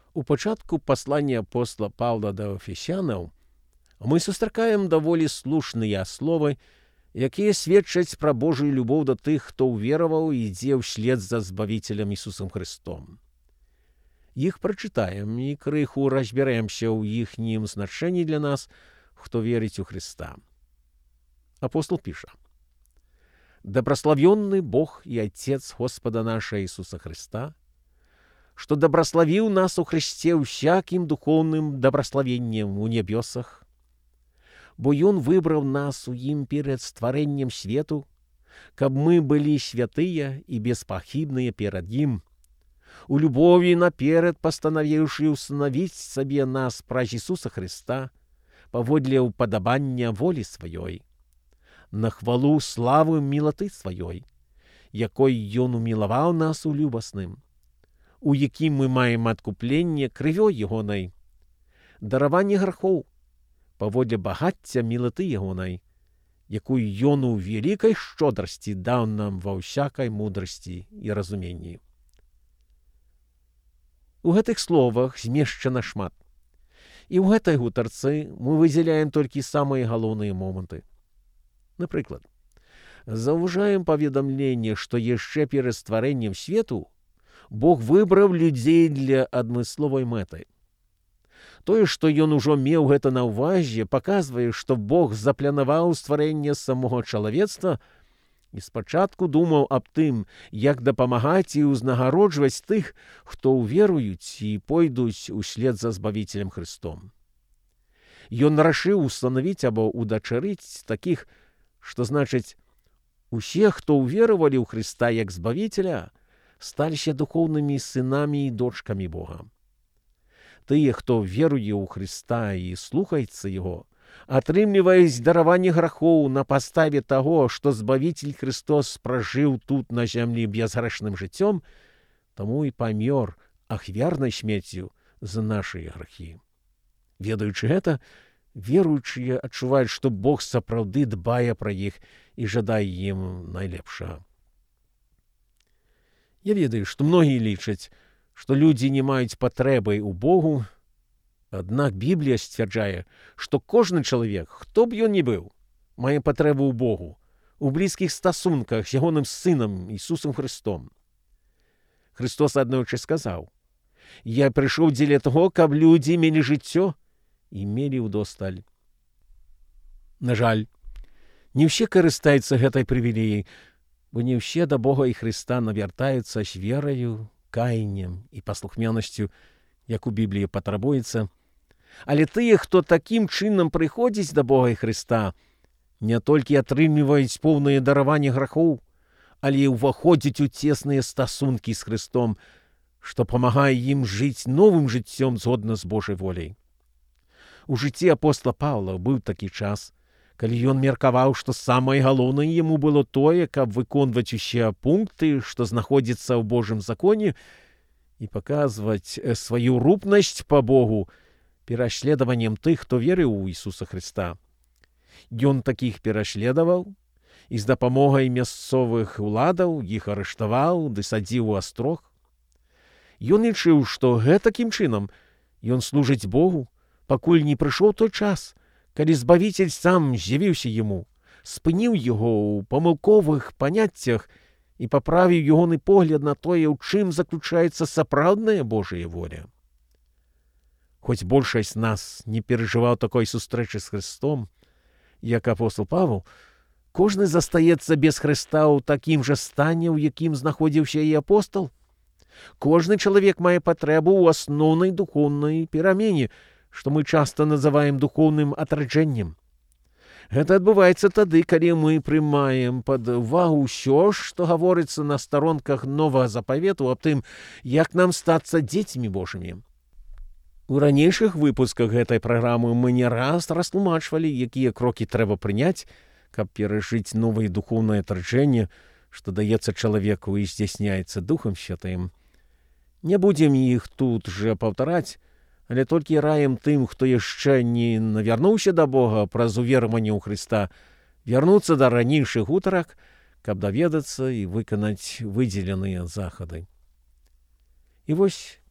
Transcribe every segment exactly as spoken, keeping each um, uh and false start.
У пачатку паслання апостола Павла да Эфесянаў мы сустракаем даволі слушныя словы, якія сведчаць пра Божую любоў да тых, хто ўвераваў і ідзе ўслед за Збавіцелем Ісусам Христом. Іх прачытаем і крыху разбярэмся ў іхнім значэнні для нас, хто верыць у Христа. Апостол піша: «Доброславенный Бог и Отец Господа нашего Иисуса Христа, что добрословил нас у Христе всяким духовным добрословением у небесах, бо Ён выбрал нас у Ім перед створением свету, каб мы были святые и беспохибные перед Ім, у любови наперед постановивший установить себе нас праж Иисуса Христа, поводле уподобания воли Своей, на хвалу славы милоты Своей, якой Ён умиловал нас улюбосным, у якім мы маем адкупленне крывёй Ягонай, дараванне грахоў, паводле багацця мілаты Ягонай, якую Ён у вялікай шчодрасці даў нам ва ўсякай мудрасці і разуменні». У гэтых словах змешчана шмат. І ў гэтай гутарцы мы выдзяляем толькі самыя галоўныя моманты. Напрыклад, заўважаем паведамленне, што яшчэ перад стварэннем свету Бог выбраў людзей для адмысловай мэты. Тое, што Ён ужо меў гэта на ўвазе, паказвае, што Бог запланаваў стварэнне самога чалавецтва і спачатку думаў аб тым, як дапамагаць і ўзнагароджваць тых, хто ўверуюць і пойдуць услед за Збавіцелем Христом. Ён рашыў устанавіць або удачарыць такіх, што значыць, усе, хто ўверавалі ў Христа як Збавіцеля, сталіся духоўнымі сынамі і дочкамі Бога. Тыя, хто веруе ў Христа і слухаецца Яго, атрымліваюць дараванне грахоў на паставе таго, што Збавіцель Христос пражыў тут на зямлі бязгрэшным жыццём, таму і памёр ахвярнай смерцю за нашыя грахі. Ведаючы гэта, веруючыя адчуваюць, што Бог сапраўды дбае пра іх і жадае ім найлепшага. Я ведаю, што многія лічаць, што людзі не маюць патрэбы ў Богу, аднак Біблія сцвярджае, што кожны чалавек, хто б ён ні быў, мае патрэбу ў Богу, у блізкіх стасунках з ягоным сынам Ісусам Христом. Христос аднойчы сказаў: «Я прыйшоў дзеля таго, каб людзі мелі жыццё і мелі ўдосталь». На жаль, не ўсе карыстаюцца гэтай прывілеяй, бо не ўсе да Бога і Христа навяртаюцца з вераю, каяннем і паслухмянасцю, як у Бібліі патрабуецца. Але тыя, хто такім чынам прыходзіць да Бога і Христа, не толькі атрымліваюць поўнае дараванне грахоў, але і ўваходзяць у цесныя стасункі з Христом, што памагае ім жыць новым жыццём згодна з Божай воляй. У жыцці апостола Паўла быў такі час, калі ён меркаваў, што самае галоўнае яму было тое, каб выконваць усе пункты, што знаходзіцца ў Божым законе, і паказваць сваю рупнасць па Богу пераследаваннем тых, хто верыў у Ісуса Христа. Ён такіх пераследаваў і з дапамогай мясцовых уладаў іх арыштаваў ды садзіў у астрог. Ён лічыў, што гэтакім чынам ён служыць Богу, пакуль не прыйшоў той час, калі Збавіцель сам з'явіўся яму, спыніў яго ў памылковых паняццях і паправіў ягоны погляд на тое, у чым заключаецца сапраўдная Божая воля. Хоць большасць нас не перажываў такой сустрэчы з Христом, як апостол Павел, кожны застаецца без Христа ў такім жа стане, у якім знаходзіўся і апостол. Кожны чалавек мае патрэбу ў асноўнай духоўнай перамене, што мы часта называем духоўным атраджэннем. Гэта адбываецца тады, калі мы прымаем пад увагу ўсё, што гаворыцца на старонках Новага Запавету аб тым, як нам стацца дзецьмі Божымі. У ранейшых выпусках гэтай праграмы мы не раз растлумачвалі, якія крокі трэба прыняць, каб перажыць новае духоўнае атраджэнне, што даецца чалавеку і здзяйсняецца Духам Святым. Не будзем іх тут жа паўтараць, але толькі раем тым, хто яшчэ не навярнуўся да Бога праз увераванне ў Христа, вярнуцца да ранейшых гутарак, каб даведацца і выканаць выдзеленыя захады. І вось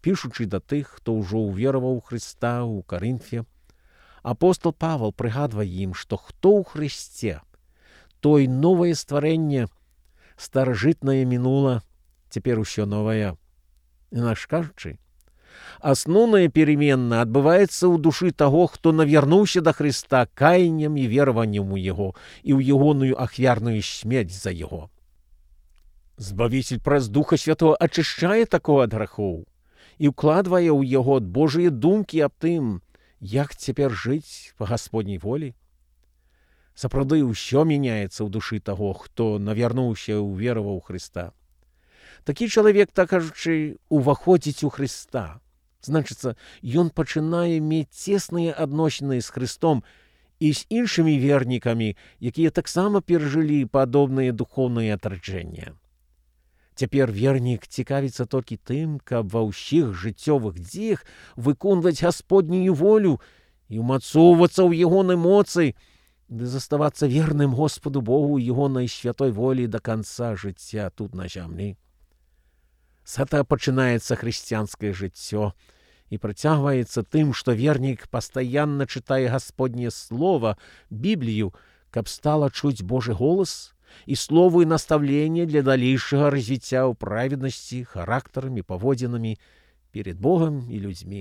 пішучы да тых, хто ўжо ўвераваў у Хрыста ў Карынфе, апостол Павал прыгадвае ім, што хто ў Хрысце, той новае стварэнне, старажытнае мінула, цяпер усё новае. Інакш кажучы, асноўная переменна адбываецца ў душы таго, хто навярнуўся да Хрыста каяннем і вераваннем у Яго і ў ягоную ахвярную смерць за Яго. Збавіцель праз Духа Святого ачышчае такого ад грахоў і ўкладвае ў яго Божыя думкі аб тым, як цяпер жыць па Гасподняй волі. Сапраўды ўсё мяняецца ў душы таго, хто навярнуўся і ўвераваў у Хрыста. Такі чалавек, так кажучы, уваходзіць у Хрыста. Значыцца, ён пачынае мець цесныя адносіны з Хрыстом і з іншымі вернікамі, якія таксама перажылі падобныя духоўныя атраджэння. Цяпер вернік цікавіцца толькі тым, каб ва ўсіх жыццёвых дзеях выконваць Гасподнюю волю і ўмацоўвацца ў ягонай моцы, ды заставацца верным Господу Богу і ягонай святой волі да канца жыцця тут на зямлі. З гэтага пачынаецца хрысціянскае жыццё і працягваецца тым, што вернік пастаянна чытае Гасподняе Слова, Біблію, каб стала чуць Божы голас і словы і наставлення для далейшага развіцця ў праведнасці, характарамі, паводзінамі перед Богам і людзьмі.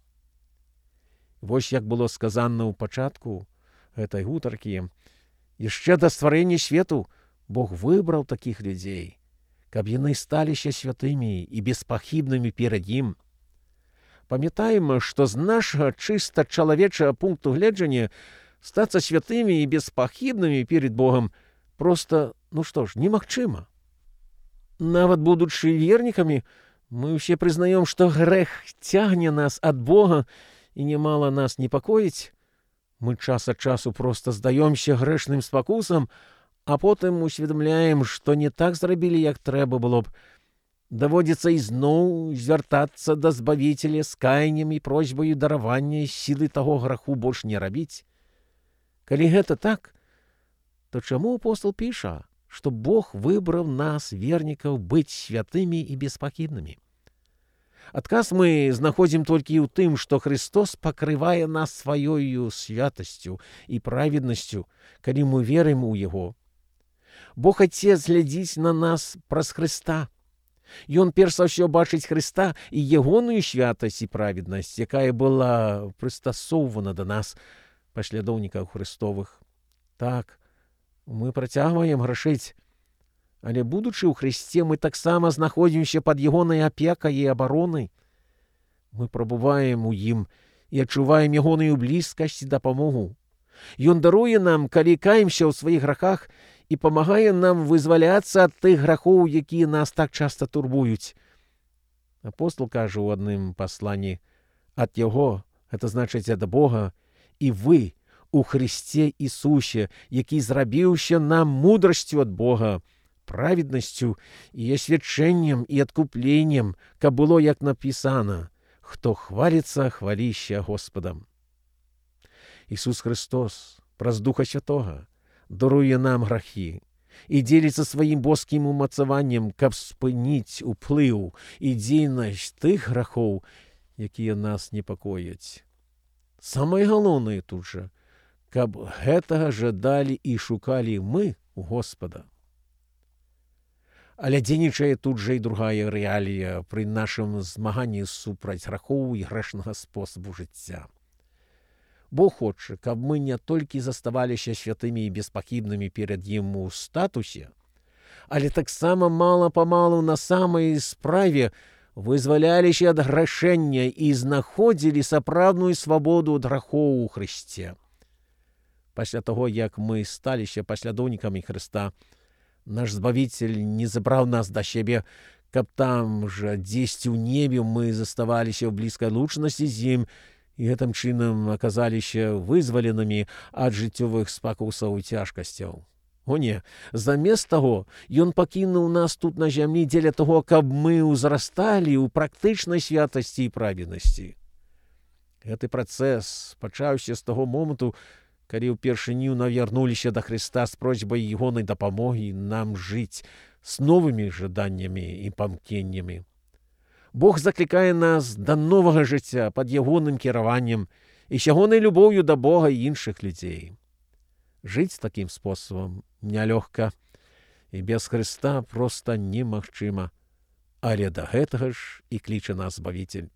Вось як было сказана ў пачатку гэтай гутаркі, яшчэ да стварэння свету Бог выбраў такіх людзей, каб яны сталіся святымі і беспахібнымі перад ім. Памятаем, што з нашага чыста чалавечага пункту гледжання стацца святымі і беспахібнымі перед Богам проста, ну што ж, немагчыма. Нават будучы вернікамі, мы ўсе прызнаём, што грэх цягне нас ад Бога і немала нас непакоіць. Мы час ад часу проста здаёмся грэшным спакусам, а потым усведамляем, што не так зрабілі, як трэба было б. Даводзіцца ізноў звяртацца да Збавіцеля з каяннем і просьбаю даравання сілы таго граху больш не рабіць. Калі гэта так, то чаму апостол піша, што Бог выбраў нас, вернікаў, быць святымі і беспахібнымі? Адказ мы знаходзім толькі ў тым, што Христос пакрывае нас сваёю святасцю і праведнасцю, калі мы верым у Яго. Бог Отец глядзіць на нас праз Христа. Ён перш за ўсё бачыць Христа і ягоную святасць і праведнасць, якая была прыстасоўвана да нас, паслядоўнікаў Христовых. Так, мы працягваем грашыць, але будучы ў Христе, мы таксама знаходзімся пад ягонай апекай і абаронай. Мы прабуваем у ім і адчуваем ягоную блізкасць і дапамогу. Ён даруе нам, калі каемся ў сваіх грахах, і памагае нам вызваляцца ад тых грахоў, якія нас так часта турбуюць. Апостол кажа ў адным пасланні: «Ад Яго, гэта значыць ад Бога, і вы у Христе Ісусе, які зрабіўся нам мудрасцю ад Бога, праведнасцю і асвячэннем і адкупленнем, каб было, як напісана: хто хваліцца, хваліся Господам». Ісус Христос праз Духа Святога даруе нам грахі і дзеліцца сваім боскім умацаваннем, каб спыніць уплыў і дзейнасць тых грахоў, якія нас непакояць. Самае галоўнае тут жа, каб гэтага жадалі і шукалі мы у Господа. Але дзейнічае тут жа і другая рэалія пры нашым змаганні супраць грахоў і грэшнага спосабу жыцця. Бог хоча, каб мы не толькі заставаліся святымі і беспахібнымі перад ім у статусе, але таксама мала-памалу на самай справе вызваляліся ад грашэння і знаходзілі сапраўдную свабоду ад грахоў у Христе. Пасля таго, як мы сталіся паслядоўнікамі Христа, наш Збавіцель не забраў нас да сябе, каб там жа дзесьці ў небе мы заставаліся ў блізкай лучнасці з ім, і гэтым чынам аказаліся вызваленымі ад жыццёвых спакусаў і цяжкасцяў. О не, замест таго, ён пакінуў нас тут на зямлі дзеля таго, каб мы ўзрасталі ў практычнай святасці і праведнасці. Гэты працэс пачаўся з таго моманту, калі ўпершыню навярнуліся да Христа з просьбай ягонай дапамогі нам жыць з новымі жаданнямі і памкненнямі. Бог закликае нас да новага жыцця пад ягоным кіраваннем і з ягонай любоўю да Бога і іншых людзей. Жыць такім спосабам нялёгка і без Хрыста проста немагчыма, але да гэтага ж і кліча нас Збавіцель.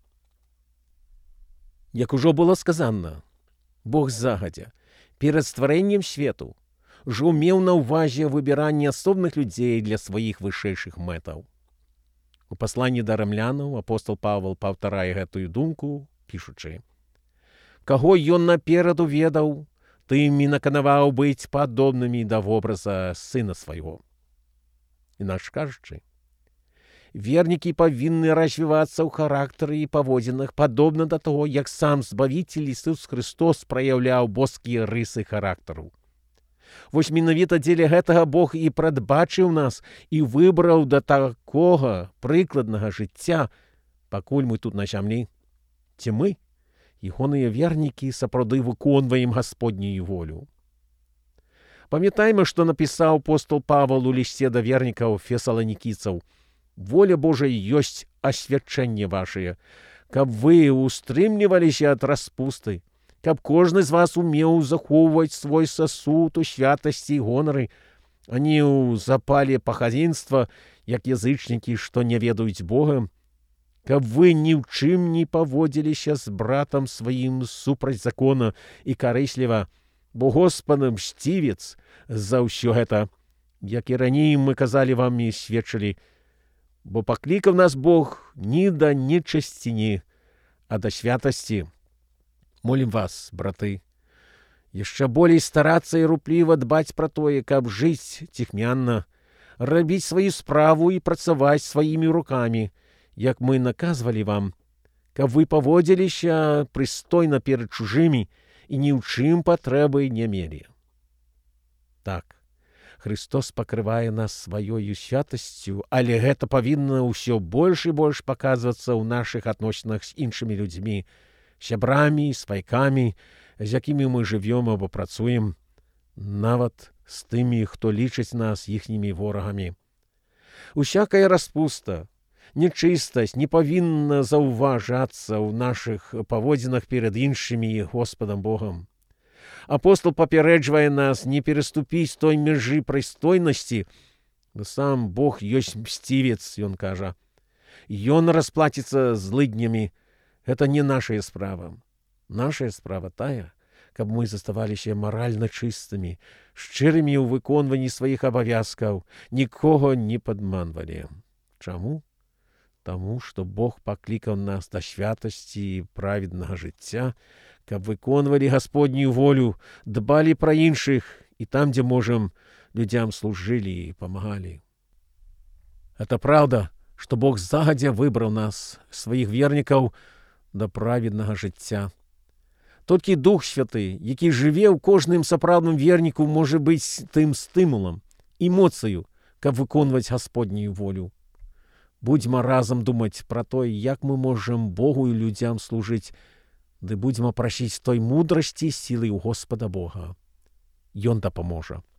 Як ужо было сказана, Бог загадзя, перад стварэннем свету, ўжо меў на ўвазе выбіранне асобных людзей для сваіх вышэйшых мэтаў. У пасланні да рамлянаў апостол Павел паўтарае гэтую думку, пішучы: «Каго ён напераду ведаў, тым і наканаваў быць падобнымі да вобраза сына свайго». Інакш кажучы, вернікі павінны развівацца ў характары і паводзінах падобна да таго, як сам Збавіцель Ісус Хрыстос праяўляў боскія рысы характару. Вось менавіта дзеля гэтага Бог і прадбачыў нас і выбраў да такога прыкладнага жыцця, пакуль мы тут на зямлі. Ці мы, ягоныя вернікі, сапраўды выконваем Гасподнюю волю. Памятайма, што напісаў апостол Павел у лісце да вернікаў фесаланікійцаў: «Воля Божая ёсць асвячэнне вашае, каб вы устрымліваліся ад распусты, каб кожны з вас умеў захоўваць свой сасуд у святасці і гонары, а не ў запале пахадзінства, як язычнікі, што не ведаюць Бога, каб вы ні ў чым не паводзіліся з братам сваім супраць закона і карысліва, бо Господа мсцівец за ўсё гэта, як і раней мы казалі вам і сведчылі, бо паклікаў нас Бог ні да нечысціні, а да святасці. Молім вас, браты, яшчэ болей старацца і рупліва дбаць пра тое, каб жыць ціхмянна, рабіць сваю справу і працаваць сваімі рукамі, як мы наказвалі вам, каб вы паводзіліся прыстойна перад чужымі і ні ў чым патрэбы не мелі. Так, Христос пакрывае нас сваёю святасцю, але гэта павінна ўсё больш і больш паказвацца ў нашых адносінах з іншымі людзьмі, сябрамі, свайкамі, з якімі мы жывём або працуем, нават з тымі, хто лічыць нас іхнімі ворагамі. Усякая распуста, нечыстасць не павінна заўважацца ў нашых паводзінах перад іншымі і Господам Богам. Апостол папярэджвае нас не пераступіць той мяжы прыстойнасці, бо сам Бог ёсць мсцівец, ён кажа. Ён расплаціцца злыднямі. Гэта не нашая справа. Нашая справа тая, каб мы заставаліся маральна чыстымі, шчырымі ў выконванні сваіх абавязкаў, нікога не падманвалі. Чаму? Таму, што Бог паклікаў нас да святасці і праведнага жыцця, каб выконвалі Гасподнюю волю, дбалі пра іншых і там, дзе можам, людзям служылі і памагалі. Это праўда, што Бог загадзя выбраў нас, сваіх вернікаў, да праведнага жыцця. Толькі Дух Святы, які жыве ў кожным сапраўдным верніку, можа быць тым стымулам і моцаю, каб выконваць Гасподнюю волю. Будзьма разам думаць пра тое, як мы можам Богу і людзям служыць, ды будзьма прасіць той мудрасці і сілы ў Господа Бога. Ён дапаможа.